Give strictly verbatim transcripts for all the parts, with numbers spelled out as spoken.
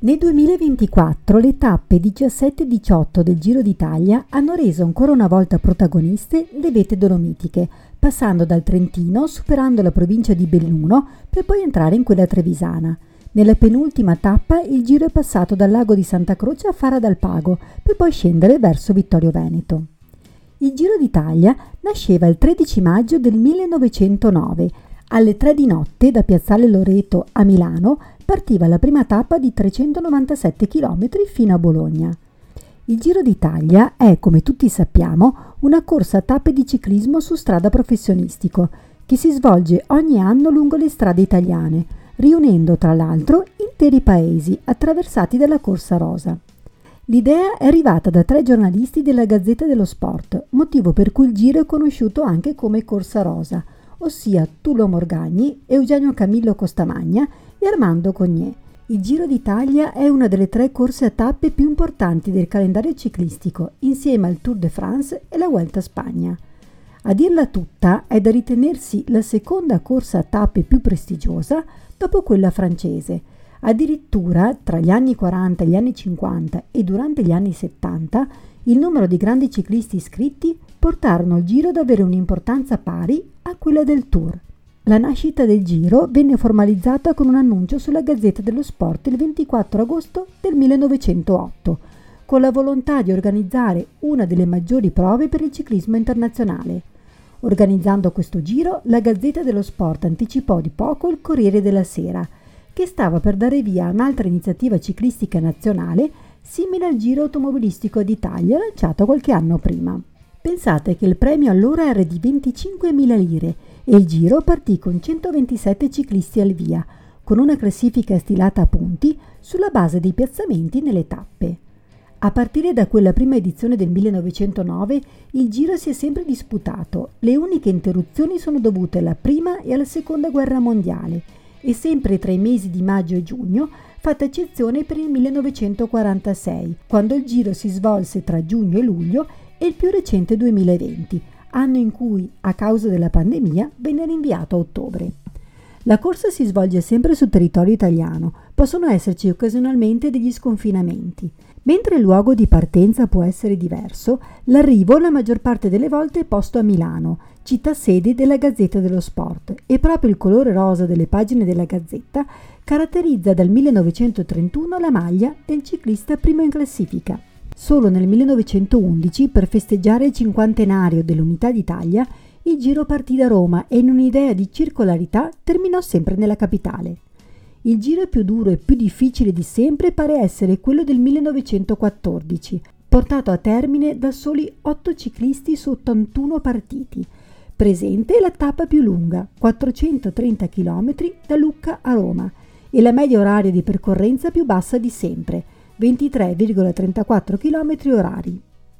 Nel duemilaventiquattro le tappe diciassette e diciotto del Giro d'Italia hanno reso ancora una volta protagoniste le vette dolomitiche, passando dal Trentino, superando la provincia di Belluno, per poi entrare in quella trevisana. Nella penultima tappa il Giro è passato dal lago di Santa Croce a Fara dal Pago, per poi scendere verso Vittorio Veneto. Il Giro d'Italia nasceva il tredici maggio del millenovecentonove. Alle tre di notte da Piazzale Loreto a Milano partiva la prima tappa di trecentonovantasette chilometri fino a Bologna. Il Giro d'Italia è, come tutti sappiamo, una corsa a tappe di ciclismo su strada professionistico che si svolge ogni anno lungo le strade italiane, riunendo tra l'altro interi paesi attraversati dalla Corsa Rosa. L'idea è arrivata da tre giornalisti della Gazzetta dello Sport, motivo per cui il Giro è conosciuto anche come Corsa Rosa, ossia Tullo Morgagni, Eugenio Camillo Costamagna e Armando Cogné. Il Giro d'Italia è una delle tre corse a tappe più importanti del calendario ciclistico, insieme al Tour de France e la Vuelta a Spagna. A dirla tutta, è da ritenersi la seconda corsa a tappe più prestigiosa dopo quella francese. Addirittura, tra gli anni quaranta e gli anni cinquanta e durante gli anni settanta, il numero di grandi ciclisti iscritti portarono il Giro ad avere un'importanza pari a quella del Tour. La nascita del Giro venne formalizzata con un annuncio sulla Gazzetta dello Sport il ventiquattro agosto del millenovecentootto, con la volontà di organizzare una delle maggiori prove per il ciclismo internazionale. Organizzando questo Giro, la Gazzetta dello Sport anticipò di poco il Corriere della Sera, che stava per dare via a un'altra iniziativa ciclistica nazionale simile al Giro automobilistico d'Italia lanciato qualche anno prima. Pensate che il premio allora era di venticinquemila lire e il Giro partì con centoventisette ciclisti al via, con una classifica stilata a punti sulla base dei piazzamenti nelle tappe. A partire da quella prima edizione del millenovecentonove il Giro si è sempre disputato, le uniche interruzioni sono dovute alla prima e alla seconda guerra mondiale e sempre tra i mesi di maggio e giugno, fatta eccezione per il millenovecentoquarantasei, quando il Giro si svolse tra giugno e luglio, e il più recente duemilaventi, anno in cui, a causa della pandemia, venne rinviato a ottobre. La corsa si svolge sempre sul territorio italiano, possono esserci occasionalmente degli sconfinamenti. Mentre il luogo di partenza può essere diverso, l'arrivo la maggior parte delle volte è posto a Milano, città sede della Gazzetta dello Sport, e proprio il colore rosa delle pagine della Gazzetta caratterizza dal millenovecentotrentuno la maglia del ciclista primo in classifica. Solo nel millenovecentoundici, per festeggiare il cinquantenario dell'Unità d'Italia, il Giro partì da Roma e in un'idea di circolarità terminò sempre nella capitale. Il Giro più duro e più difficile di sempre pare essere quello del millenovecentoquattordici, portato a termine da soli otto ciclisti su ottantuno partiti. Presente la tappa più lunga, quattrocentotrenta chilometri da Lucca a Roma, e la media oraria di percorrenza più bassa di sempre, ventitré virgola trentaquattro chilometri orari.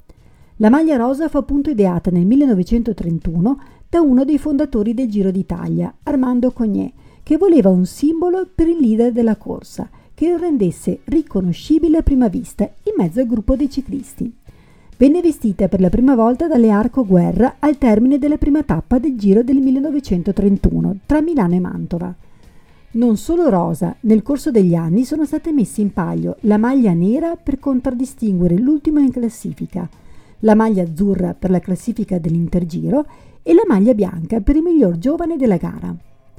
La maglia rosa fu appunto ideata nel millenovecentotrentuno da uno dei fondatori del Giro d'Italia, Armando Cogné, che voleva un simbolo per il leader della corsa, che lo rendesse riconoscibile a prima vista in mezzo al gruppo dei ciclisti. Venne vestita per la prima volta dalle Arco Guerra al termine della prima tappa del Giro del millenovecentotrentuno tra Milano e Mantova. Non solo rosa, nel corso degli anni sono state messe in palio la maglia nera per contraddistinguere l'ultimo in classifica, la maglia azzurra per la classifica dell'Intergiro e la maglia bianca per il miglior giovane della gara.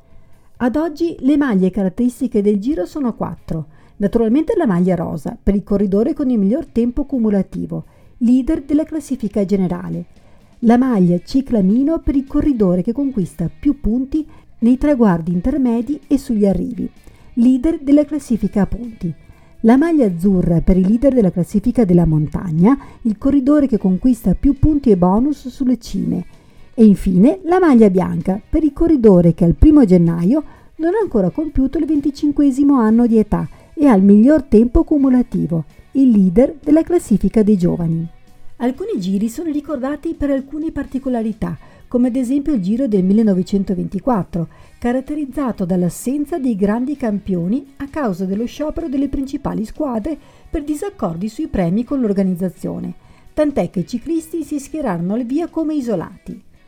Ad oggi le maglie caratteristiche del Giro sono quattro. Naturalmente la maglia rosa per il corridore con il miglior tempo cumulativo, leader della classifica generale. La maglia ciclamino per il corridore che conquista più punti nei traguardi intermedi e sugli arrivi, leader della classifica a punti. La maglia azzurra per il leader della classifica della montagna, il corridore che conquista più punti e bonus sulle cime. E infine la maglia bianca per il corridore che al primo gennaio non ha ancora compiuto il venticinquesimo anno di età e ha il miglior tempo cumulativo, il leader della classifica dei giovani. Alcuni giri sono ricordati per alcune particolarità, come ad esempio il Giro del millenovecentoventiquattro, caratterizzato dall'assenza dei grandi campioni a causa dello sciopero delle principali squadre per disaccordi sui premi con l'organizzazione, tant'è che i ciclisti si schierarono al via come isolati.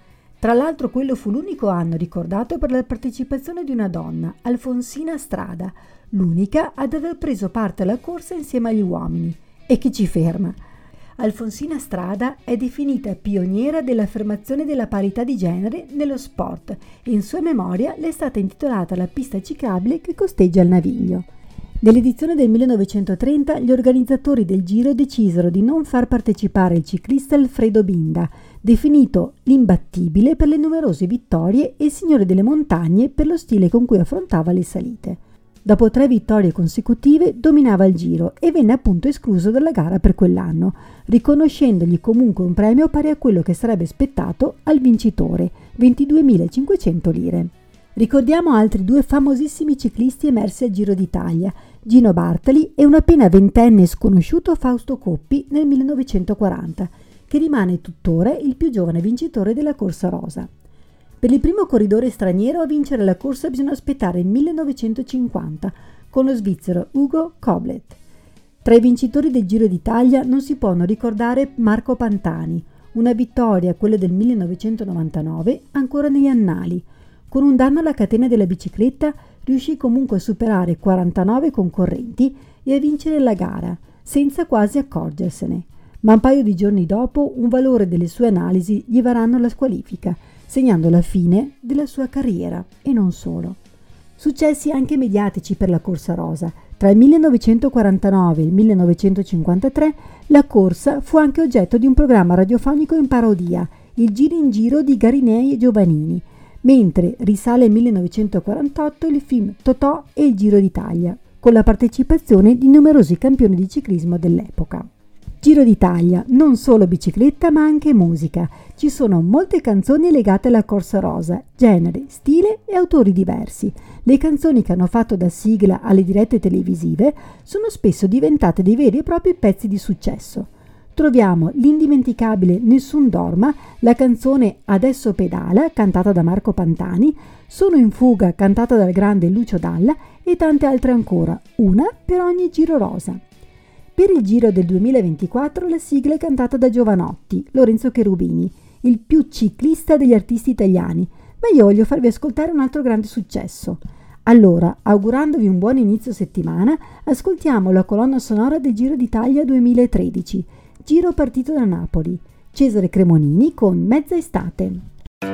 Tra l'altro quello fu l'unico anno ricordato per la partecipazione di una donna, Alfonsina Strada, l'unica ad aver preso parte alla corsa insieme agli uomini. E chi ci ferma? Alfonsina Strada è definita pioniera dell'affermazione della parità di genere nello sport e in sua memoria le è stata intitolata la pista ciclabile che costeggia il Naviglio. Nell'edizione del millenovecentotrenta gli organizzatori del Giro decisero di non far partecipare il ciclista Alfredo Binda, definito l'imbattibile per le numerose vittorie e il signore delle montagne per lo stile con cui affrontava le salite. Dopo tre vittorie consecutive dominava il Giro e venne appunto escluso dalla gara per quell'anno, riconoscendogli comunque un premio pari a quello che sarebbe spettato al vincitore, ventiduemilacinquecento lire. Ricordiamo altri due famosissimi ciclisti emersi al Giro d'Italia, Gino Bartali e un appena ventenne e sconosciuto Fausto Coppi nel millenovecentoquaranta, che rimane tuttora il più giovane vincitore della Corsa Rosa. Per il primo corridore straniero a vincere la corsa bisogna aspettare il millenovecentocinquanta, con lo svizzero Hugo Koblet. Tra i vincitori del Giro d'Italia non si può non ricordare Marco Pantani, una vittoria, quella del millenovecentonovantanove, ancora negli annali. Con un danno alla catena della bicicletta riuscì comunque a superare quarantanove concorrenti e a vincere la gara, senza quasi accorgersene. Ma un paio di giorni dopo un valore delle sue analisi gli varranno la squalifica, segnando la fine della sua carriera e non solo. Successi anche mediatici per la Corsa Rosa. Tra il millenovecentoquarantanove e il millenovecentocinquantatré la corsa fu anche oggetto di un programma radiofonico in parodia, il Giro in Giro di Garinei e Giovannini, mentre risale al millenovecentoquarantotto il film Totò e il Giro d'Italia, con la partecipazione di numerosi campioni di ciclismo dell'epoca. Giro d'Italia, non solo bicicletta ma anche musica. Ci sono molte canzoni legate alla Corsa Rosa, genere, stile e autori diversi. Le canzoni che hanno fatto da sigla alle dirette televisive sono spesso diventate dei veri e propri pezzi di successo. Troviamo l'indimenticabile Nessun dorma, la canzone Adesso pedala, cantata da Marco Pantani, Sono in fuga, cantata dal grande Lucio Dalla e tante altre ancora, una per ogni Giro Rosa. Per il Giro del duemilaventiquattro la sigla è cantata da Giovanotti, Lorenzo Cherubini, il più ciclista degli artisti italiani, ma io voglio farvi ascoltare un altro grande successo. Allora, augurandovi un buon inizio settimana, ascoltiamo la colonna sonora del Giro d'Italia duemilatredici, Giro partito da Napoli, Cesare Cremonini con Mezza estate.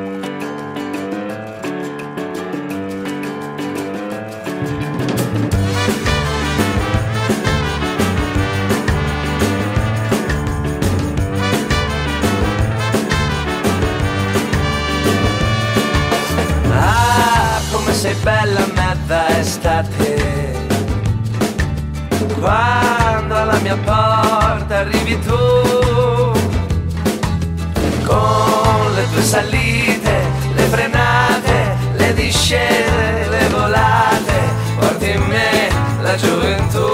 Sei bella mezza estate, quando alla mia porta arrivi tu, con le tue salite, le frenate, le discese, le volate, porti in me la gioventù.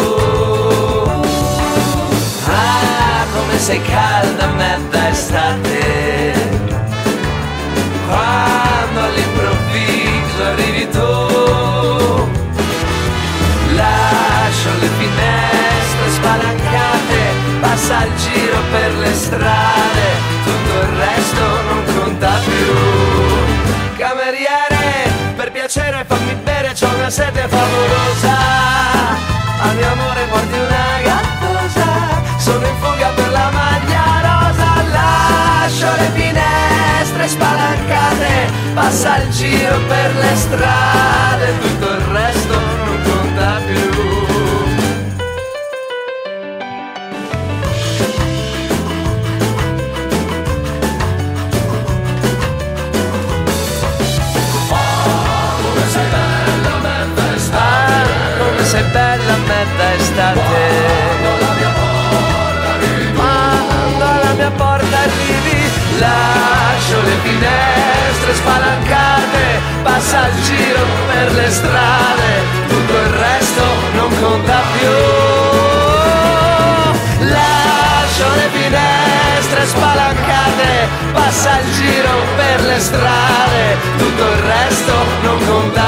Ah, come sei calda mezza estate, quando all'improvviso arrivi tu, lascio le finestre spalancate, passa il giro per le strade, tutto il resto non conta più. Cameriere, per piacere fammi bere, c'ho una sete favolosa, al mio amore porti una gattosa, sono in fuga per la maglia rosa, lascio le finestre spalancate, passa il giro per le strade, tutto il resto non conta più. Oh, come sei bella mezza estate, ah, come sei bella mezza estate. Quando alla mia porta arrivi, lascio le finestre spalancate, passa il giro per le strade, tutto il resto non conta più. Lascio le finestre spalancate, passa il giro per le strade, tutto il resto non conta